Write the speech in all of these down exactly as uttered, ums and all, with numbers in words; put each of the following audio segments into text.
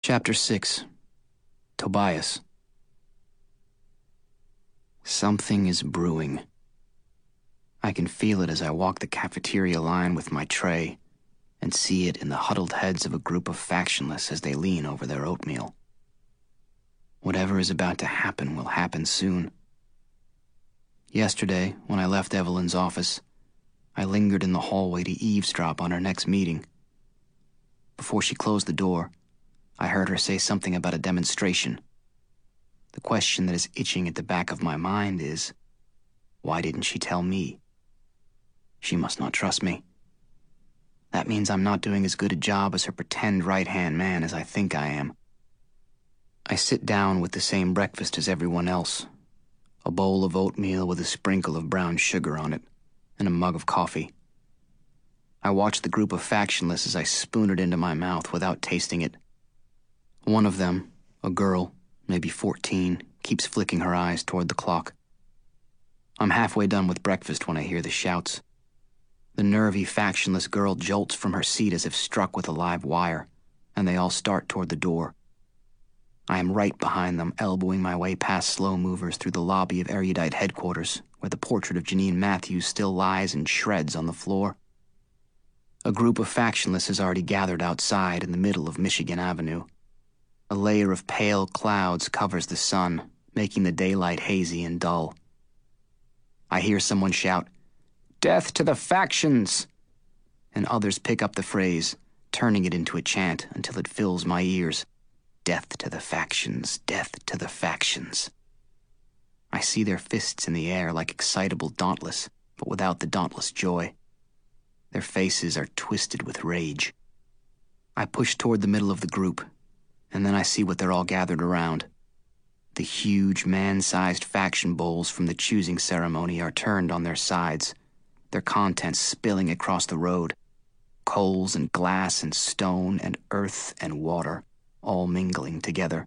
Chapter six. Tobias. Something is brewing. I can feel it as I walk the cafeteria line with my tray and see it in the huddled heads of a group of factionless as they lean over their oatmeal. Whatever is about to happen will happen soon. Yesterday, when I left Evelyn's office, I lingered in the hallway to eavesdrop on her next meeting. Before she closed the door, I heard her say something about a demonstration. The question that is itching at the back of my mind is, why didn't she tell me? She must not trust me. That means I'm not doing as good a job as her pretend right-hand man as I think I am. I sit down with the same breakfast as everyone else, a bowl of oatmeal with a sprinkle of brown sugar on it, and a mug of coffee. I watch the group of factionless as I spoon it into my mouth without tasting it. One of them, a girl, maybe fourteen, keeps flicking her eyes toward the clock. I'm halfway done with breakfast when I hear the shouts. The nervy, factionless girl jolts from her seat as if struck with a live wire, and they all start toward the door. I am right behind them, elbowing my way past slow movers through the lobby of Erudite headquarters, where the portrait of Janine Matthews still lies in shreds on the floor. A group of factionless has already gathered outside in the middle of Michigan Avenue. A layer of pale clouds covers the sun, making the daylight hazy and dull. I hear someone shout, "Death to the factions!" And others pick up the phrase, turning it into a chant until it fills my ears. Death to the factions, death to the factions. I see their fists in the air like excitable dauntless, but without the dauntless joy. Their faces are twisted with rage. I push toward the middle of the group, and then I see what they're all gathered around. The huge, man-sized faction bowls from the choosing ceremony are turned on their sides, their contents spilling across the road. Coals and glass and stone and earth and water, all mingling together.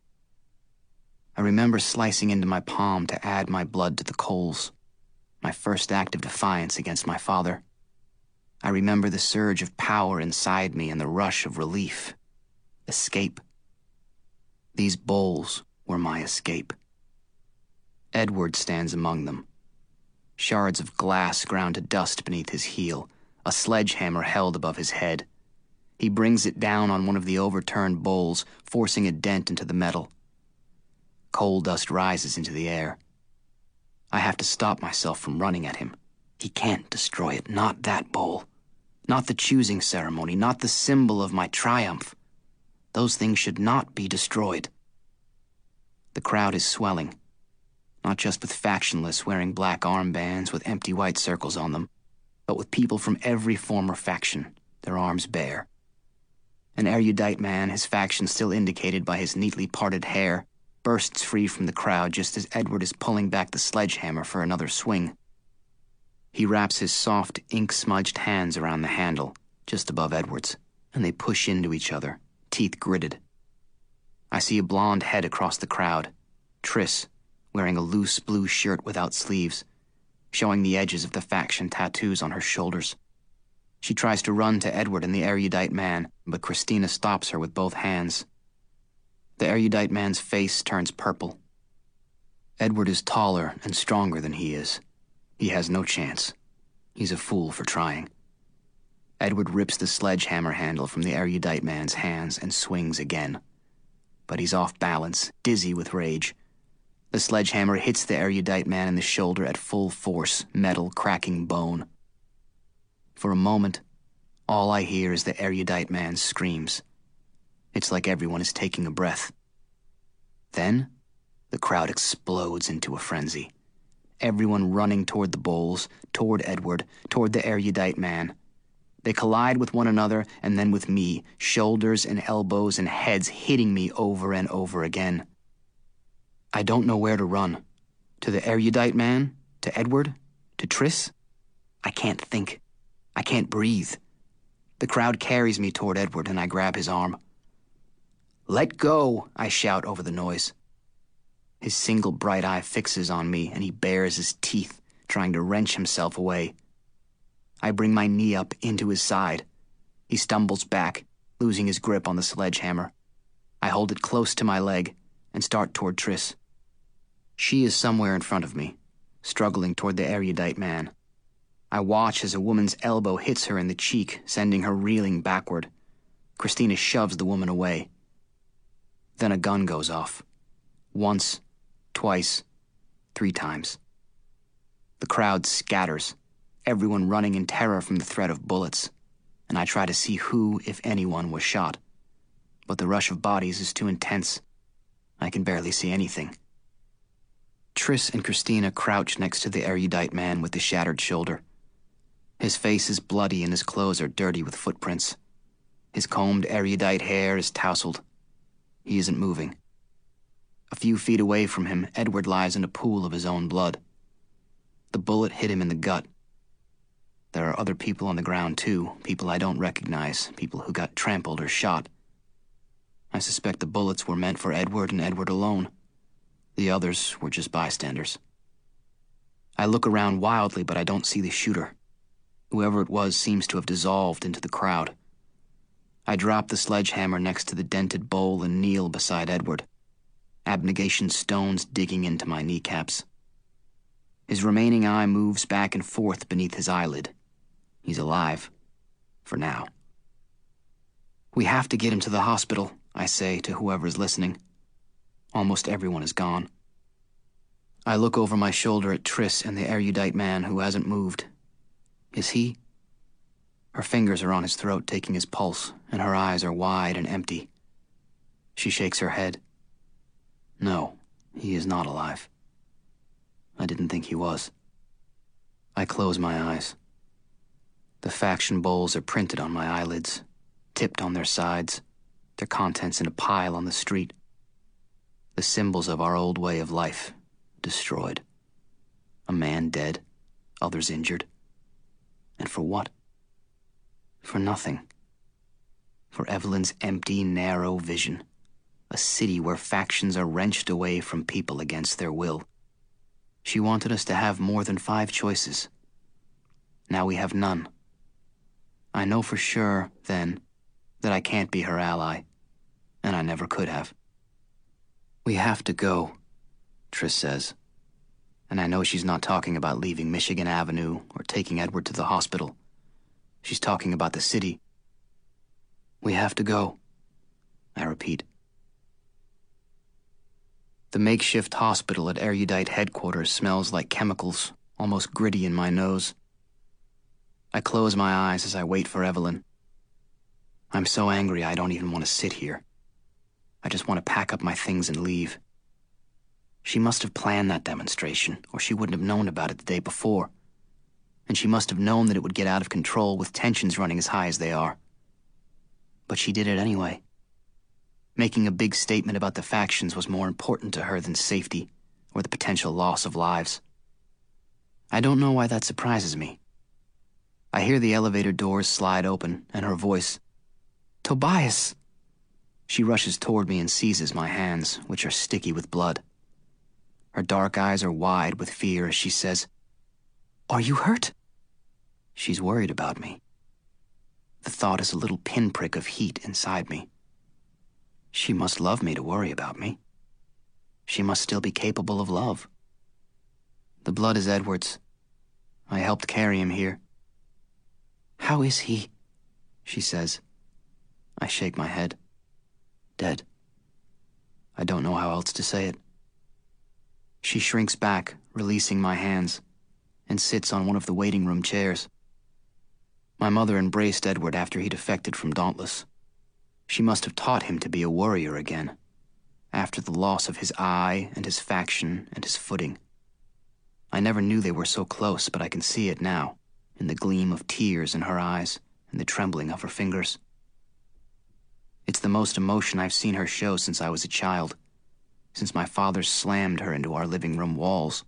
I remember slicing into my palm to add my blood to the coals, my first act of defiance against my father. I remember the surge of power inside me and the rush of relief. Escape. These bowls were my escape. Edward stands among them. Shards of glass ground to dust beneath his heel, a sledgehammer held above his head. He brings it down on one of the overturned bowls, forcing a dent into the metal. Coal dust rises into the air. I have to stop myself from running at him. He can't destroy it, not that bowl. Not the choosing ceremony, not the symbol of my triumph. Those things should not be destroyed. The crowd is swelling, not just with factionless wearing black armbands with empty white circles on them, but with people from every former faction, their arms bare. An erudite man, his faction still indicated by his neatly parted hair, bursts free from the crowd just as Edward is pulling back the sledgehammer for another swing. He wraps his soft, ink-smudged hands around the handle, just above Edward's, and they push into each other, teeth gritted. I see a blonde head across the crowd, Triss, wearing a loose blue shirt without sleeves, showing the edges of the faction tattoos on her shoulders. She tries to run to Edward and the erudite man, but Christina stops her with both hands. The erudite man's face turns purple. Edward is taller and stronger than he is. He has no chance. He's a fool for trying. Edward rips the sledgehammer handle from the erudite man's hands and swings again. But he's off balance, dizzy with rage. The sledgehammer hits the erudite man in the shoulder at full force, metal cracking bone. For a moment, all I hear is the erudite man's screams. It's like everyone is taking a breath. Then, the crowd explodes into a frenzy. Everyone running toward the bowls, toward Edward, toward the erudite man. They collide with one another and then with me, shoulders and elbows and heads hitting me over and over again. I don't know where to run. To the erudite man? To Edward? To Triss? I can't think. I can't breathe. The crowd carries me toward Edward and I grab his arm. "Let go!" I shout over the noise. His single bright eye fixes on me and he bares his teeth, trying to wrench himself away. I bring my knee up into his side. He stumbles back, losing his grip on the sledgehammer. I hold it close to my leg and start toward Triss. She is somewhere in front of me, struggling toward the erudite man. I watch as a woman's elbow hits her in the cheek, sending her reeling backward. Christina shoves the woman away. Then a gun goes off. Once, twice, three times. The crowd scatters, everyone running in terror from the threat of bullets, and I try to see who, if anyone, was shot. But the rush of bodies is too intense. I can barely see anything. Triss and Christina crouch next to the erudite man with the shattered shoulder. His face is bloody and his clothes are dirty with footprints. His combed erudite hair is tousled. He isn't moving. A few feet away from him, Edward lies in a pool of his own blood. The bullet hit him in the gut. There are other people on the ground too, people I don't recognize, people who got trampled or shot. I suspect the bullets were meant for Edward and Edward alone. The others were just bystanders. I look around wildly, but I don't see the shooter. Whoever it was seems to have dissolved into the crowd. I drop the sledgehammer next to the dented bowl and kneel beside Edward, abnegation stones digging into my kneecaps. His remaining eye moves back and forth beneath his eyelid. He's alive. For now. We have to get him to the hospital, I say to whoever is listening. Almost everyone is gone. I look over my shoulder at Triss and the erudite man who hasn't moved. Is he? Her fingers are on his throat, taking his pulse, and her eyes are wide and empty. She shakes her head. No, he is not alive. I didn't think he was. I close my eyes. The faction bowls are printed on my eyelids, tipped on their sides, their contents in a pile on the street. The symbols of our old way of life, destroyed. A man dead, others injured. And for what? For nothing. For Evelyn's empty, narrow vision. A city where factions are wrenched away from people against their will. She wanted us to have more than five choices. Now we have none. I know for sure, then, that I can't be her ally, and I never could have. We have to go, Triss says. And I know she's not talking about leaving Michigan Avenue or taking Edward to the hospital. She's talking about the city. We have to go, I repeat. The makeshift hospital at Erudite headquarters smells like chemicals, almost gritty in my nose. I close my eyes as I wait for Evelyn. I'm so angry I don't even want to sit here. I just want to pack up my things and leave. She must have planned that demonstration, or she wouldn't have known about it the day before. And she must have known that it would get out of control with tensions running as high as they are. But she did it anyway. Making a big statement about the factions was more important to her than safety or the potential loss of lives. I don't know why that surprises me. I hear the elevator doors slide open and her voice, "Tobias!" She rushes toward me and seizes my hands, which are sticky with blood. Her dark eyes are wide with fear as she says, "Are you hurt?" She's worried about me. The thought is a little pinprick of heat inside me. She must love me to worry about me. She must still be capable of love. The blood is Edward's. I helped carry him here. "How is he?" she says. I shake my head. Dead. I don't know how else to say it. She shrinks back, releasing my hands, and sits on one of the waiting room chairs. My mother embraced Edward after he defected from Dauntless. She must have taught him to be a warrior again, after the loss of his eye and his faction and his footing. I never knew they were so close, but I can see it now, in the gleam of tears in her eyes and the trembling of her fingers. It's the most emotion I've seen her show since I was a child, since my father slammed her into our living room walls.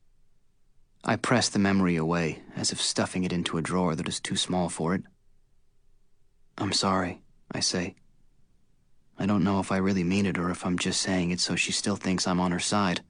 I press the memory away, as if stuffing it into a drawer that is too small for it. "I'm sorry," I say. I don't know if I really mean it or if I'm just saying it so she still thinks I'm on her side.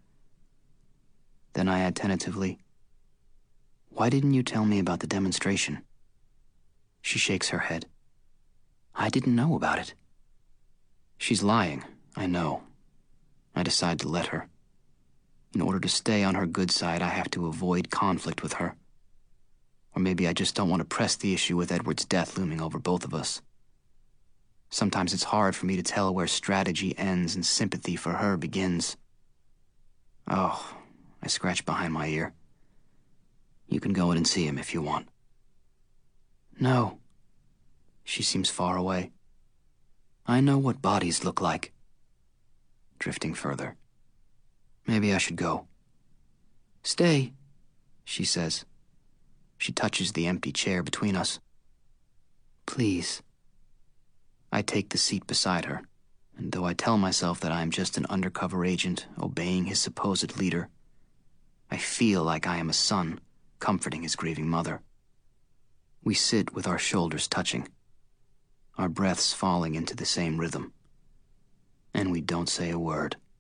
Then I add tentatively, "Why didn't you tell me about the demonstration?" She shakes her head. I didn't know about it. She's lying, I know. I decide to let her. In order to stay on her good side, I have to avoid conflict with her. Or maybe I just don't want to press the issue with Edward's death looming over both of us. Sometimes it's hard for me to tell where strategy ends and sympathy for her begins. Oh, I scratch behind my ear. You can go in and see him if you want. No. She seems far away. I know what bodies look like. Drifting further. Maybe I should go. Stay, she says. She touches the empty chair between us. Please. I take the seat beside her, and though I tell myself that I am just an undercover agent obeying his supposed leader, I feel like I am a son comforting his grieving mother. We sit with our shoulders touching, our breaths falling into the same rhythm, and we don't say a word.